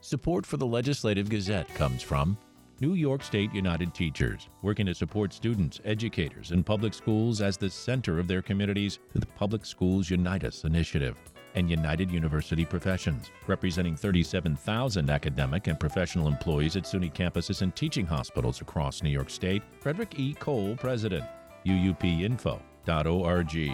Support for the Legislative Gazette comes from New York State United Teachers, working to support students, educators, and public schools as the center of their communities through the Public Schools Unite Us initiative, and United University Professions, representing 37,000 academic and professional employees at SUNY campuses and teaching hospitals across New York State. Frederick E. Cole, President, uupinfo.org.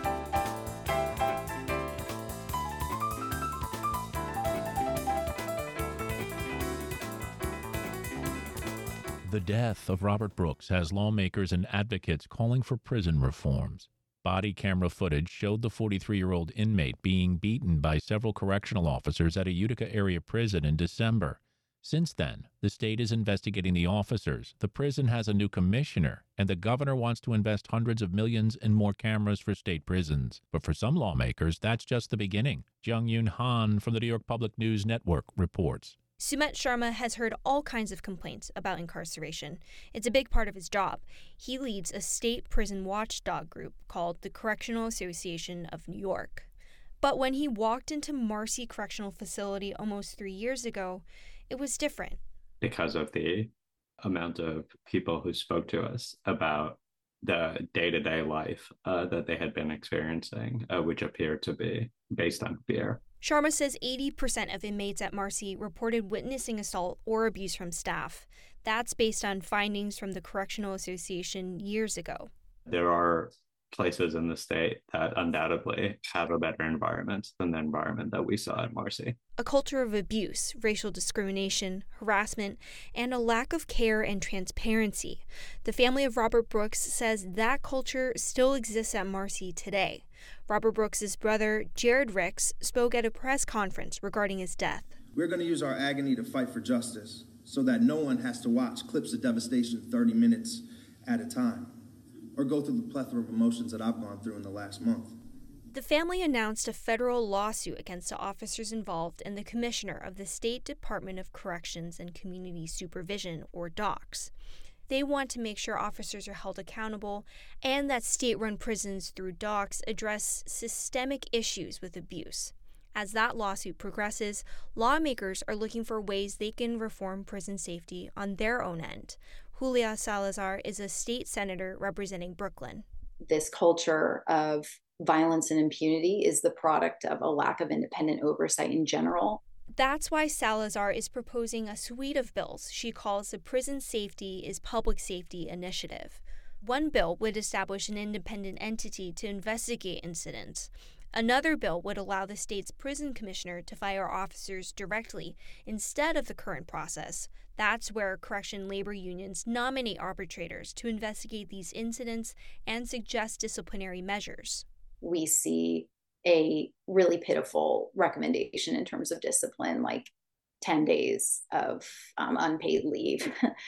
The death of Robert Brooks has lawmakers and advocates calling for prison reforms. Body camera footage showed the 43-year-old inmate being beaten by several correctional officers at a Utica area prison in December. Since then, the state is investigating the officers, the prison has a new commissioner, and the governor wants to invest hundreds of millions in more cameras for state prisons. But for some lawmakers, that's just the beginning. Jung-Yoon Han from the New York Public News Network reports. Sumit Sharma has heard all kinds of complaints about incarceration. It's a big part of his job. He leads a state prison watchdog group called the Correctional Association of New York. But when he walked into Marcy Correctional Facility almost 3 years ago, it was different. Because of the amount of people who spoke to us about the day-to-day life that they had been experiencing, which appeared to be based on fear. Sharma says 80% of inmates at Marcy reported witnessing assault or abuse from staff. That's based on findings from the Correctional Association years ago. There are places in the state that undoubtedly have a better environment than the environment that we saw at Marcy. A culture of abuse, racial discrimination, harassment, and a lack of care and transparency. The family of Robert Brooks says that culture still exists at Marcy today. Robert Brooks' brother, Jared Ricks, spoke at a press conference regarding his death. We're going to use our agony to fight for justice so that no one has to watch clips of devastation 30 minutes at a time or go through the plethora of emotions that I've gone through in the last month. The family announced a federal lawsuit against the officers involved and the commissioner of the State Department of Corrections and Community Supervision, or DOCS. They want to make sure officers are held accountable and that state-run prisons through DOCS address systemic issues with abuse. As that lawsuit progresses, lawmakers are looking for ways they can reform prison safety on their own end. Julia Salazar is a state senator representing Brooklyn. This culture of violence and impunity is the product of a lack of independent oversight in general. That's why Salazar is proposing a suite of bills she calls the Prison Safety is Public Safety Initiative. One bill would establish an independent entity to investigate incidents. Another bill would allow the state's prison commissioner to fire officers directly instead of the current process. That's where correction labor unions nominate arbitrators to investigate these incidents and suggest disciplinary measures. We see a really pitiful recommendation in terms of discipline, like 10 days of unpaid leave.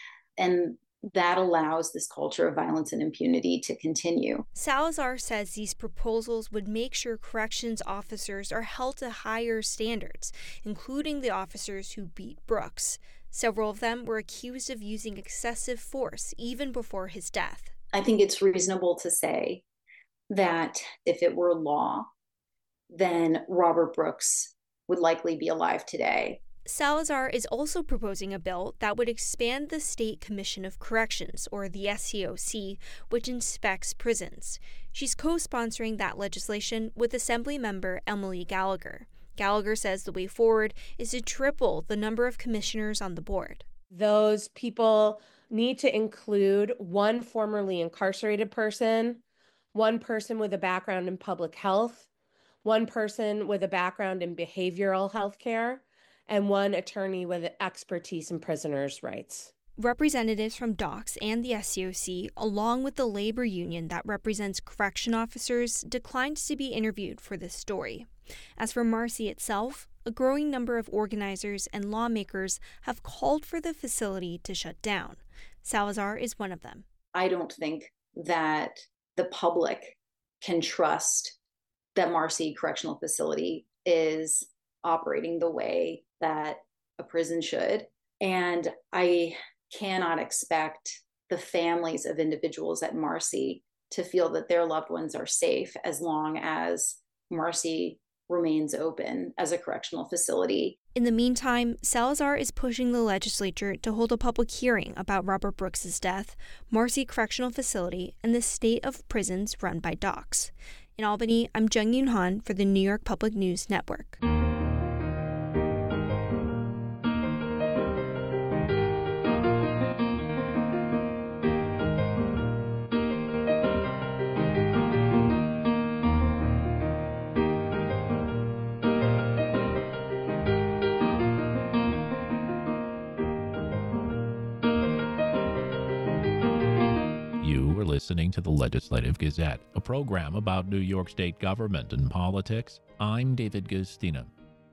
And that allows this culture of violence and impunity to continue. Salazar says these proposals would make sure corrections officers are held to higher standards, including the officers who beat Brooks. Several of them were accused of using excessive force even before his death. I think it's reasonable to say that if it were law, then Robert Brooks would likely be alive today. Salazar is also proposing a bill that would expand the State Commission of Corrections, or the SCOC, which inspects prisons. She's co-sponsoring that legislation with Assembly member Emily Gallagher. Gallagher says the way forward is to triple the number of commissioners on the board. Those people need to include one formerly incarcerated person, one person with a background in public health, one person with a background in behavioral health care, and one attorney with expertise in prisoners' rights. Representatives from DOCS and the SCOC, along with the labor union that represents correction officers, declined to be interviewed for this story. As for Marcy itself, a growing number of organizers and lawmakers have called for the facility to shut down. Salazar is one of them. I don't think that the public can trust that Marcy Correctional Facility is operating the way that a prison should. And I cannot expect the families of individuals at Marcy to feel that their loved ones are safe as long as Marcy remains open as a correctional facility. In the meantime, Salazar is pushing the legislature to hold a public hearing about Robert Brooks' death, Marcy Correctional Facility, and the state of prisons run by docs. In Albany, I'm Jung Yoon Han for the New York Public News Network. Listening to the Legislative Gazette, a program about New York State government and politics. I'm David Gustina.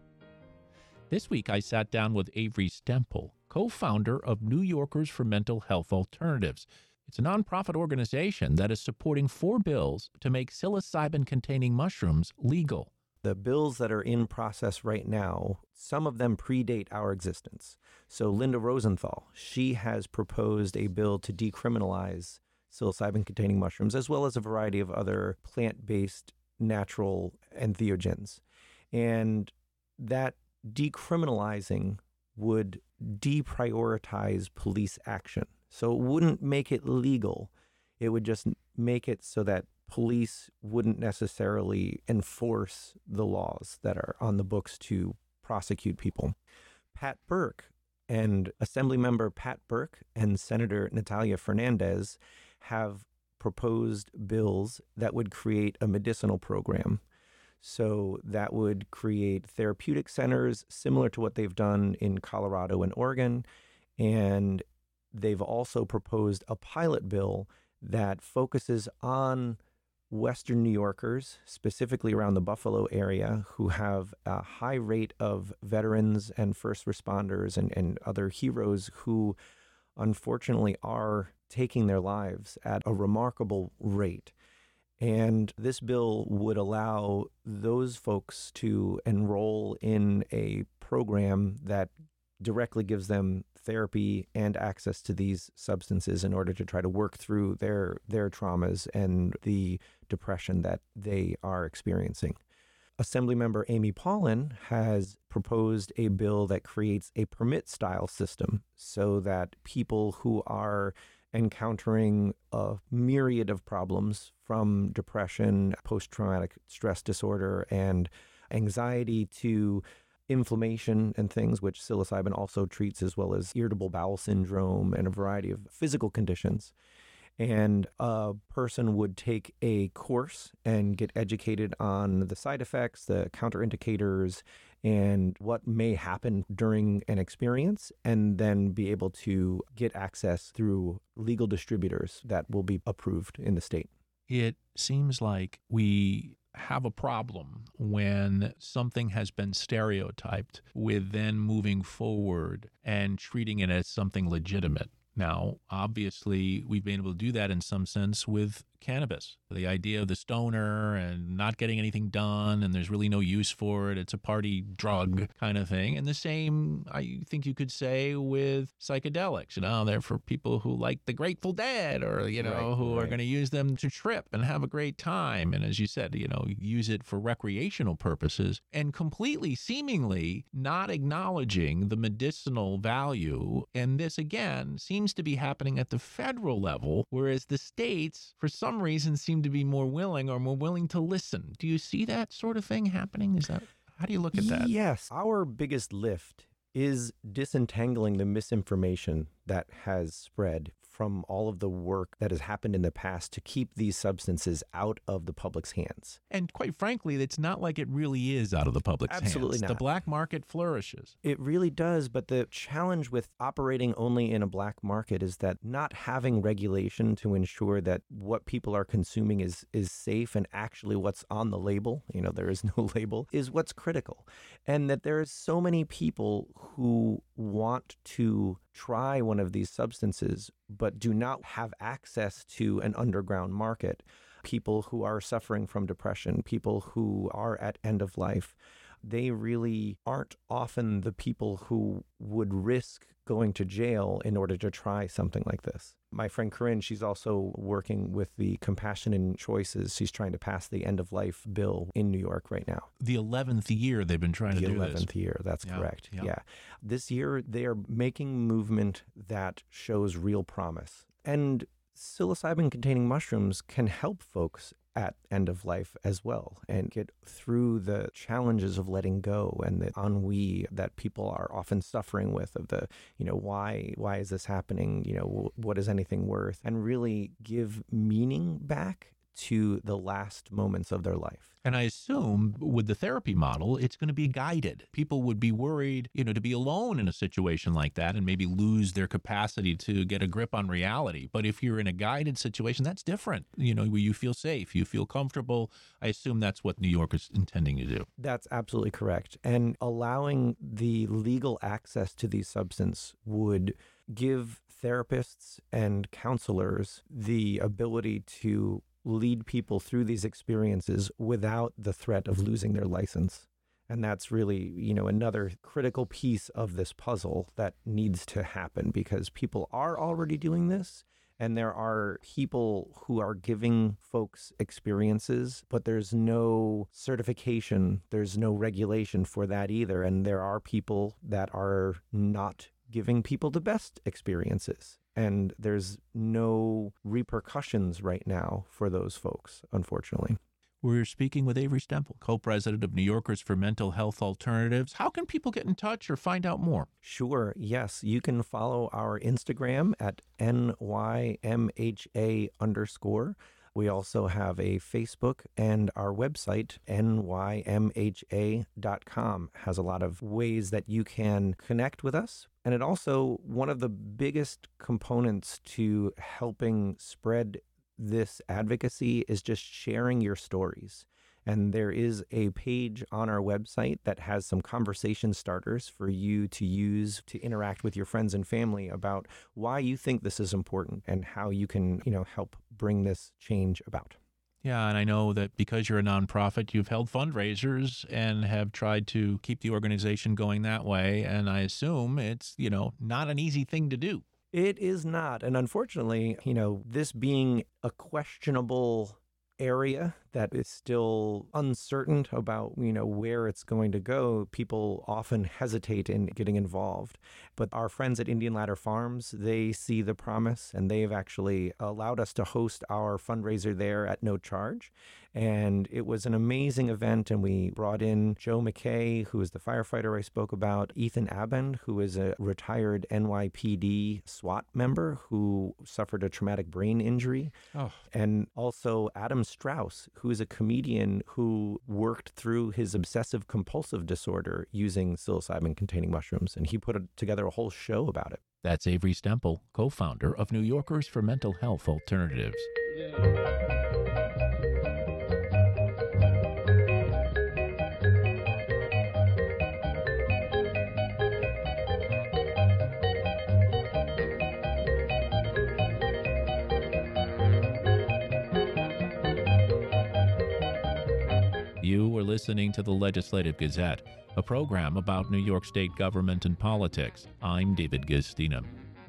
This week I sat down with Avery Stempel, co-founder of New Yorkers for Mental Health Alternatives. It's a nonprofit organization that is supporting 4 bills to make psilocybin-containing mushrooms legal. The bills that are in process right now, some of them predate our existence. So Linda Rosenthal, she has proposed a bill to decriminalize psilocybin-containing mushrooms, as well as a variety of other plant-based natural entheogens. And that decriminalizing would deprioritize police action. So it wouldn't make it legal. It would just make it so that police wouldn't necessarily enforce the laws that are on the books to prosecute people. Pat Burke and Assemblymember Pat Burke and Senator Natalia Fernandez have proposed bills that would create a medicinal program. So that would create therapeutic centers similar to what they've done in Colorado and Oregon. And they've also proposed a pilot bill that focuses on Western New Yorkers, specifically around the Buffalo area, who have a high rate of veterans and first responders and other heroes who unfortunately are taking their lives at a remarkable rate. And this bill would allow those folks to enroll in a program that directly gives them therapy and access to these substances in order to try to work through their traumas and the depression that they are experiencing. Assemblymember Amy Paulin has proposed a bill that creates a permit-style system so that people who are encountering a myriad of problems from depression, post-traumatic stress disorder, and anxiety to inflammation and things, which psilocybin also treats, as well as irritable bowel syndrome and a variety of physical conditions. And a person would take a course and get educated on the side effects, the counterindicators, and what may happen during an experience, and then be able to get access through legal distributors that will be approved in the state. It seems like we have a problem when something has been stereotyped with then moving forward and treating it as something legitimate. Now, obviously, we've been able to do that in some sense with cannabis. The idea of the stoner and not getting anything done and there's really no use for it. It's a party drug kind of thing. And the same, I think you could say with psychedelics. They're for people who like the Grateful Dead or, who are going to use them to trip and have a great time. And as you said, use it for recreational purposes and completely, seemingly not acknowledging the medicinal value. And this, again, seems to be happening at the federal level, whereas the states, for some reason, seem to be more willing to listen. Do you see that sort of thing happening? How do you look at that? Yes. Our biggest lift is disentangling the misinformation that has spread from all of the work that has happened in the past to keep these substances out of the public's hands. And quite frankly, it's not like it really is out of the public's hands. Absolutely not. The black market flourishes. It really does, but the challenge with operating only in a black market is that not having regulation to ensure that what people are consuming is safe and actually what's on the label, there is no label, is what's critical. And that there are so many people who want to try one of these substances but do not have access to an underground market. People who are suffering from depression, people who are at end of life, they really aren't often the people who would risk going to jail in order to try something like this. My friend Corinne, she's also working with the Compassion in Choices. She's trying to pass the end-of-life bill in New York right now. The 11th year they've been trying to do this. The 11th year, that's correct. Yeah. This year, they are making movement that shows real promise. And psilocybin-containing mushrooms can help folks at end of life as well and get through the challenges of letting go and the ennui that people are often suffering with of the, why is this happening? What is anything worth? And really give meaning back to the last moments of their life. And I assume with the therapy model, it's going to be guided. People would be worried, to be alone in a situation like that and maybe lose their capacity to get a grip on reality. But if you're in a guided situation, that's different, where you feel safe, you feel comfortable. I assume that's what New York is intending to do. That's absolutely correct. And allowing the legal access to these substances would give therapists and counselors the ability to lead people through these experiences without the threat of losing their license. And that's really, another critical piece of this puzzle that needs to happen because people are already doing this. And there are people who are giving folks experiences, but there's no certification, there's no regulation for that either. And there are people that are not giving people the best experiences. And there's no repercussions right now for those folks, unfortunately. We're speaking with Avery Stempel, co-president of New Yorkers for Mental Health Alternatives. How can people get in touch or find out more? Sure. Yes. You can follow our Instagram at NYMHA_. We also have a Facebook, and our website, nymha.com, has a lot of ways that you can connect with us. And it also, one of the biggest components to helping spread this advocacy is just sharing your stories. And there is a page on our website that has some conversation starters for you to use to interact with your friends and family about why you think this is important and how you can, help bring this change about. Yeah, and I know that because you're a nonprofit, you've held fundraisers and have tried to keep the organization going that way. And I assume it's, not an easy thing to do. It is not. And unfortunately, this being a questionable area that is still uncertain about, where it's going to go, people often hesitate in getting involved. But our friends at Indian Ladder Farms, they see the promise, and they've actually allowed us to host our fundraiser there at no charge. And it was an amazing event, and we brought in Joe McKay, who is the firefighter I spoke about, Ethan Abend, who is a retired NYPD SWAT member who suffered a traumatic brain injury, and also Adam Strauss, who is a comedian who worked through his obsessive compulsive disorder using psilocybin-containing mushrooms, and he put together a whole show about it. That's Avery Stempel, co-founder of New Yorkers for Mental Health Alternatives. You are listening to the Legislative Gazette, a program about New York State government and politics. I'm David Guistina.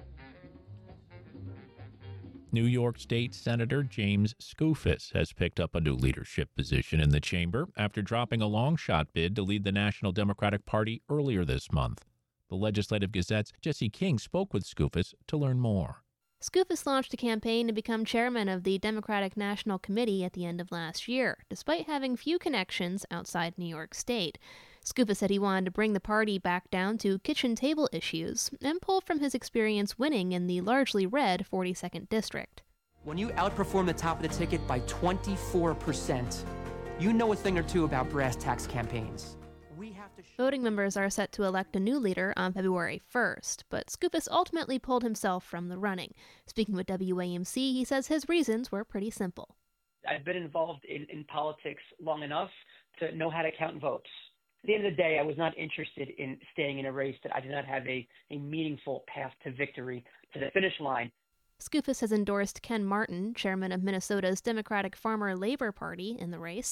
New York State Senator James Skoufis has picked up a new leadership position in the chamber after dropping a long-shot bid to lead the National Democratic Party earlier this month. The Legislative Gazette's Jesse King spoke with Skoufis to learn more. Skoufis launched a campaign to become chairman of the Democratic National Committee at the end of last year, despite having few connections outside New York State. Skoufis said he wanted to bring the party back down to kitchen table issues and pull from his experience winning in the largely red 42nd District. When you outperform the top of the ticket by 24%, you know a thing or two about brass tacks campaigns. Voting members are set to elect a new leader on February 1st, but Skoufis ultimately pulled himself from the running. Speaking with WAMC, he says his reasons were pretty simple. I've been involved in politics long enough to know how to count votes. At the end of the day, I was not interested in staying in a race that I did not have a meaningful path to victory, to the finish line. Skoufis has endorsed Ken Martin, chairman of Minnesota's Democratic Farmer Labor Party, in the race.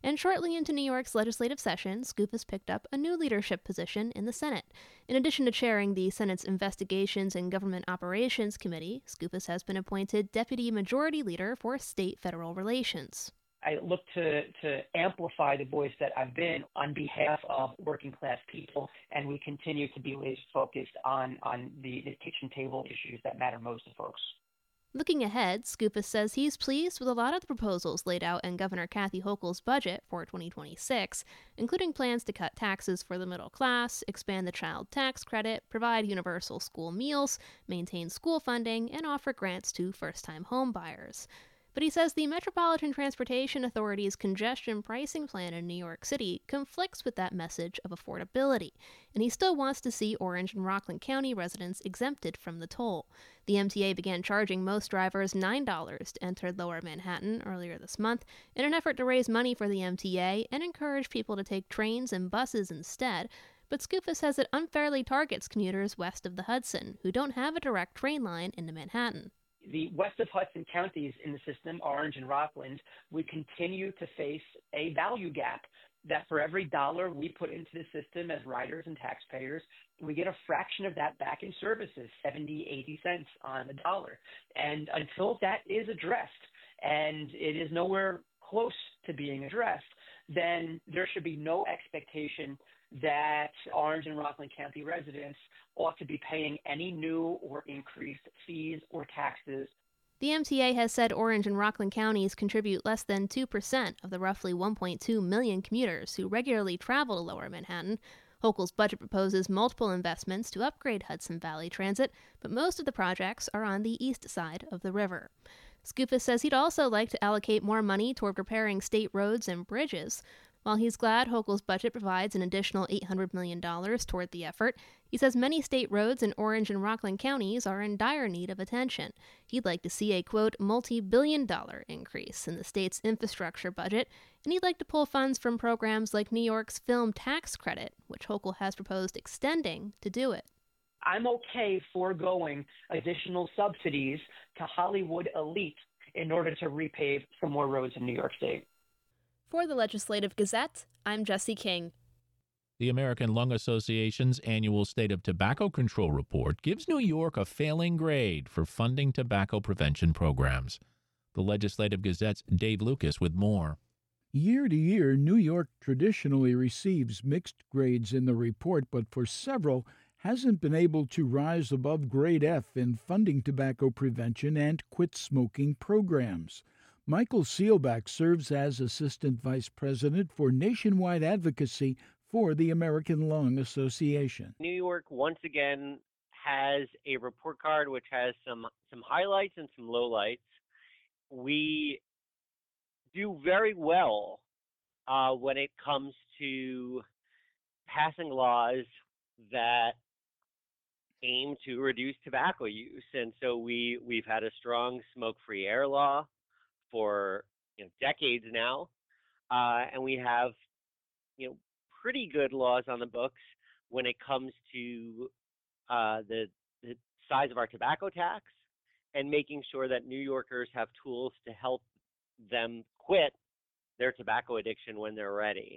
And shortly into New York's legislative session, Skoufis picked up a new leadership position in the Senate. In addition to chairing the Senate's Investigations and Government Operations Committee, Skoufis has been appointed Deputy Majority Leader for State-Federal Relations. I look to amplify the voice that I've been on behalf of working class people, and we continue to be laser focused on the kitchen table issues that matter most to folks. Looking ahead, Skoufis says he's pleased with a lot of the proposals laid out in Governor Kathy Hochul's budget for 2026, including plans to cut taxes for the middle class, expand the child tax credit, provide universal school meals, maintain school funding, and offer grants to first-time home buyers. But he says the Metropolitan Transportation Authority's congestion pricing plan in New York City conflicts with that message of affordability, and he still wants to see Orange and Rockland County residents exempted from the toll. The MTA began charging most drivers $9 to enter Lower Manhattan earlier this month in an effort to raise money for the MTA and encourage people to take trains and buses instead. But Skoufis says it unfairly targets commuters west of the Hudson, who don't have a direct train line into Manhattan. The west of Hudson counties in the system, Orange and Rockland, we continue to face a value gap that for every dollar we put into the system as riders and taxpayers, we get a fraction of that back in services, 70, 80 cents on the dollar. And until that is addressed, and it is nowhere close to being addressed, then there should be no expectation that Orange and Rockland County residents ought to be paying any new or increased fees or taxes. The MTA has said Orange and Rockland counties contribute less than 2% of the roughly 1.2 million commuters who regularly travel to Lower Manhattan. Hochul's budget proposes multiple investments to upgrade Hudson Valley Transit, but most of the projects are on the east side of the river. Skoufis says he'd also like to allocate more money toward repairing state roads and bridges. While he's glad Hochul's budget provides an additional $800 million toward the effort, he says many state roads in Orange and Rockland counties are in dire need of attention. He'd like to see a, quote, multi-billion-dollar increase in the state's infrastructure budget, and he'd like to pull funds from programs like New York's film tax credit, which Hochul has proposed extending to do it. I'm okay foregoing additional subsidies to Hollywood elite in order to repave some more roads in New York State. For the Legislative Gazette, I'm Jesse King. The American Lung Association's annual State of Tobacco Control report gives New York a failing grade for funding tobacco prevention programs. The Legislative Gazette's Dave Lucas with more. Year to year, New York traditionally receives mixed grades in the report, but for several, hasn't been able to rise above grade F in funding tobacco prevention and quit smoking programs. Michael Seelbach serves as Assistant Vice President for Nationwide Advocacy for the American Lung Association. New York, once again, has a report card which has some highlights and some lowlights. We do very well when it comes to passing laws that aim to reduce tobacco use. And so we've had a strong smoke-free air law for decades now, and we have pretty good laws on the books when it comes to the size of our tobacco tax and making sure that New Yorkers have tools to help them quit their tobacco addiction when they're ready.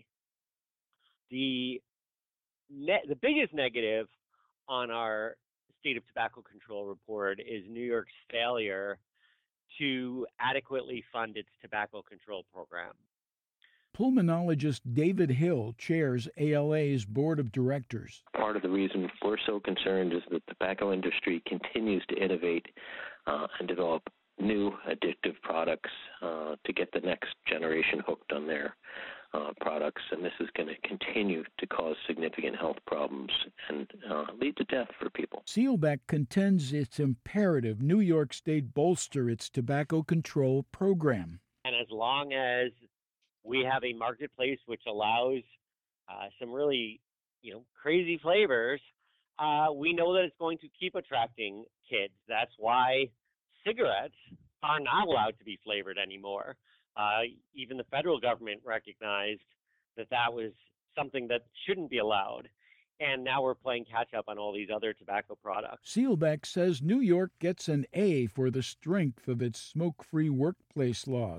The biggest negative on our State of Tobacco Control report is New York's failure to adequately fund its tobacco control program. Pulmonologist David Hill chairs ALA's board of directors. Part of the reason we're so concerned is that the tobacco industry continues to innovate and develop new addictive products to get the next generation hooked on their products, and this is going to continue to cause significant health problems and lead to death for people. Seelbach contends it's imperative New York State bolster its tobacco control program. And as long as we have a marketplace which allows some really crazy flavors, we know that it's going to keep attracting kids. That's why cigarettes are not allowed to be flavored anymore. Even the federal government recognized that was something that shouldn't be allowed. And now we're playing catch up on all these other tobacco products. Seelbach says New York gets an A for the strength of its smoke-free workplace laws.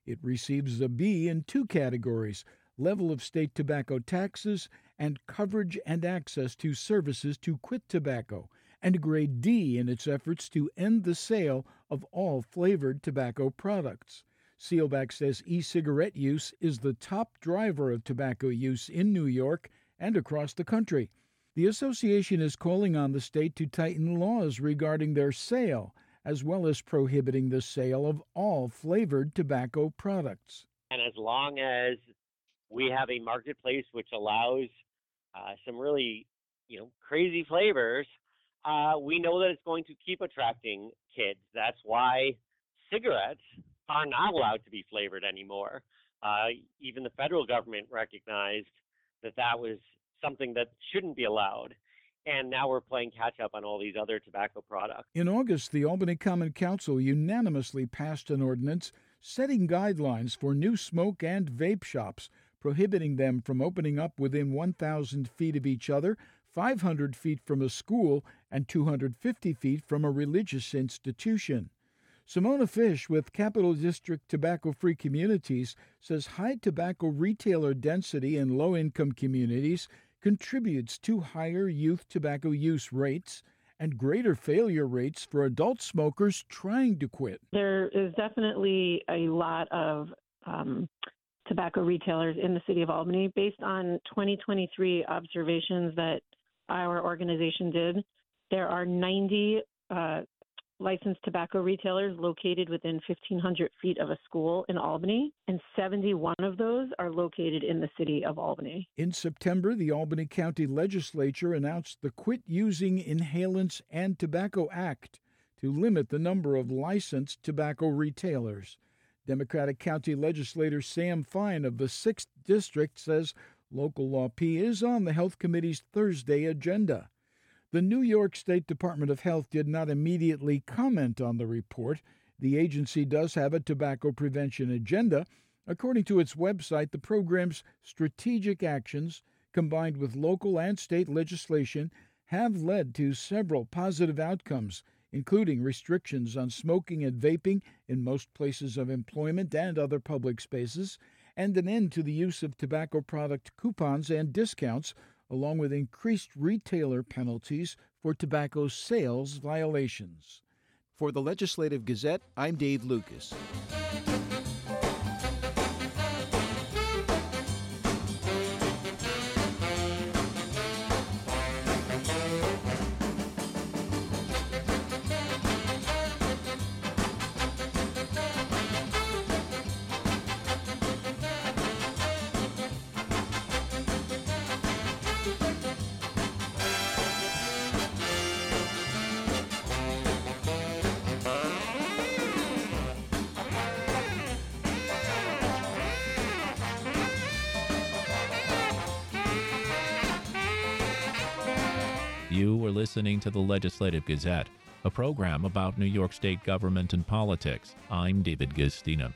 It receives a B in two categories: level of state tobacco taxes and coverage and access to services to quit tobacco, and a grade D in its efforts to end the sale of all flavored tobacco products. Seelbach says e-cigarette use is the top driver of tobacco use in New York and across the country. The association is calling on the state to tighten laws regarding their sale, as well as prohibiting the sale of all flavored tobacco products. And as long as we have a marketplace which allows some really, crazy flavors, we know that it's going to keep attracting kids. That's why cigarettes are not allowed to be flavored anymore. Even the federal government recognized that was something that shouldn't be allowed. And now we're playing catch up on all these other tobacco products. In August, the Albany Common Council unanimously passed an ordinance setting guidelines for new smoke and vape shops, prohibiting them from opening up within 1,000 feet of each other, 500 feet from a school, and 250 feet from a religious institution. Simona Fish with Capital District Tobacco-Free Communities says high tobacco retailer density in low-income communities contributes to higher youth tobacco use rates and greater failure rates for adult smokers trying to quit. There is definitely a lot of tobacco retailers in the city of Albany. Based on 2023 observations that our organization did, there are 90 licensed tobacco retailers located within 1,500 feet of a school in Albany, and 71 of those are located in the city of Albany. In September, the Albany County Legislature announced the Quit Using Inhalants and Tobacco Act to limit the number of licensed tobacco retailers. Democratic County Legislator Sam Fine of the 6th District says Local Law P is on the Health Committee's Thursday agenda. The New York State Department of Health did not immediately comment on the report. The agency does have a tobacco prevention agenda. According to its website, the program's strategic actions, combined with local and state legislation, have led to several positive outcomes, including restrictions on smoking and vaping in most places of employment and other public spaces, and an end to the use of tobacco product coupons and discounts, along with increased retailer penalties for tobacco sales violations. For the Legislative Gazette, I'm Dave Lucas. You were listening to the Legislative Gazette, a program about New York State government and politics. I'm David Guistina.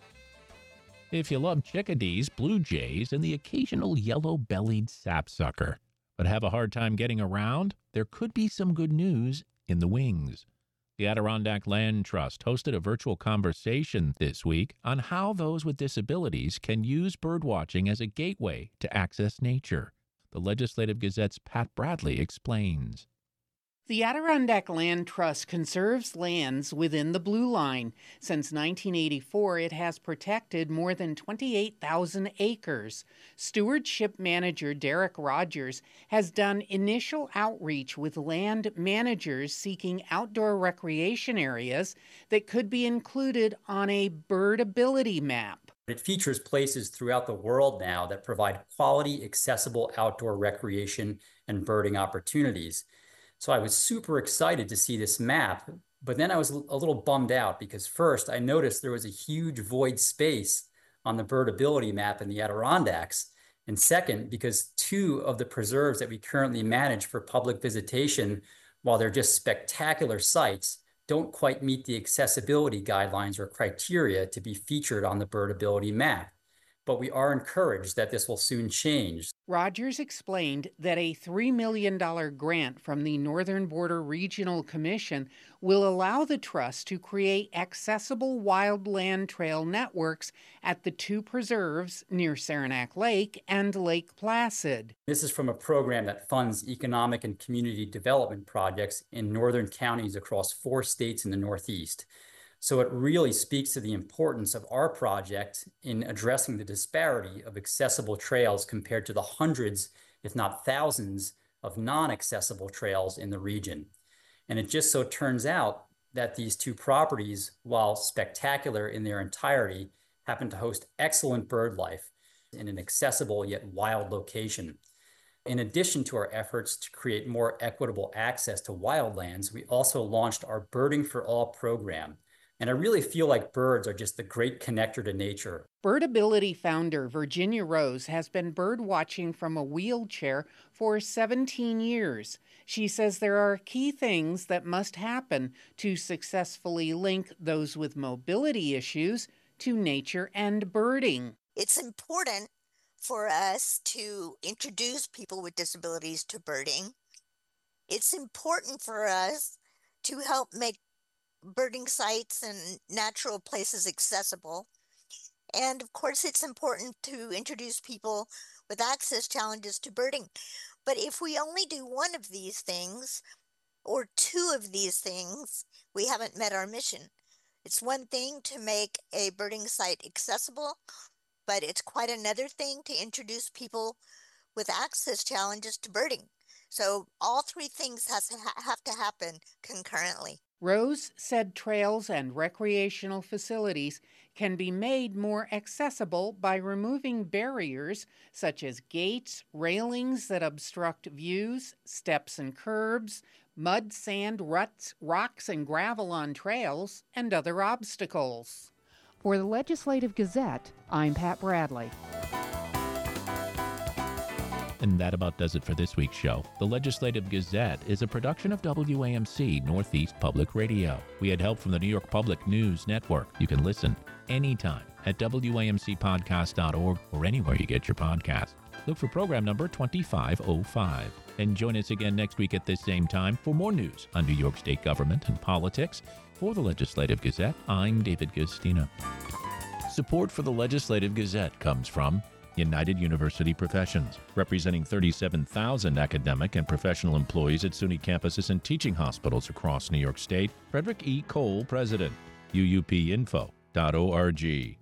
If you love chickadees, blue jays, and the occasional yellow-bellied sapsucker, but have a hard time getting around, there could be some good news in the wings. The Adirondack Land Trust hosted a virtual conversation this week on how those with disabilities can use birdwatching as a gateway to access nature. The Legislative Gazette's Pat Bradley explains. The Adirondack Land Trust conserves lands within the Blue Line. Since 1984, it has protected more than 28,000 acres. Stewardship manager Derek Rogers has done initial outreach with land managers seeking outdoor recreation areas that could be included on a birdability map. It features places throughout the world now that provide quality, accessible outdoor recreation and birding opportunities. So I was super excited to see this map, but then I was a little bummed out because first I noticed there was a huge void space on the birdability map in the Adirondacks. And second, because two of the preserves that we currently manage for public visitation, while they're just spectacular sites, don't quite meet the accessibility guidelines or criteria to be featured on the birdability map. but we are encouraged that this will soon change. Rogers explained that a $3 million grant from the Northern Border Regional Commission will allow the trust to create accessible wildland trail networks at the two preserves near Saranac Lake and Lake Placid. This is from a program that funds economic and community development projects in northern counties across 4 states in the Northeast. So it really speaks to the importance of our project in addressing the disparity of accessible trails compared to the hundreds, if not thousands, of non-accessible trails in the region. And it just so turns out that these two properties, while spectacular in their entirety, happen to host excellent bird life in an accessible yet wild location. In addition to our efforts to create more equitable access to wildlands, we also launched our Birding for All program. And I really feel like birds are just the great connector to nature. Birdability founder Virginia Rose has been bird watching from a wheelchair for 17 years. She says there are key things that must happen to successfully link those with mobility issues to nature and birding. It's important for us to introduce people with disabilities to birding. It's important for us to help make birding sites and natural places accessible. And of course, it's important to introduce people with access challenges to birding. But if we only do one of these things or two of these things, we haven't met our mission. It's one thing to make a birding site accessible, but it's quite another thing to introduce people with access challenges to birding. So all three things have to happen concurrently. Rose said trails and recreational facilities can be made more accessible by removing barriers such as gates, railings that obstruct views, steps and curbs, mud, sand, ruts, rocks and gravel on trails, and other obstacles. For the Legislative Gazette, I'm Pat Bradley. And that about does it for this week's show. The Legislative Gazette is a production of WAMC Northeast Public Radio. We had help from the New York Public News Network. You can listen anytime at WAMCpodcast.org or anywhere you get your podcast. Look for program number 2505. And join us again next week at this same time for more news on New York State government and politics. For the Legislative Gazette, I'm David Gustina. Support for the Legislative Gazette comes from United University Professions, representing 37,000 academic and professional employees at SUNY campuses and teaching hospitals across New York State. Frederick E. Cole, President, UUPinfo.org.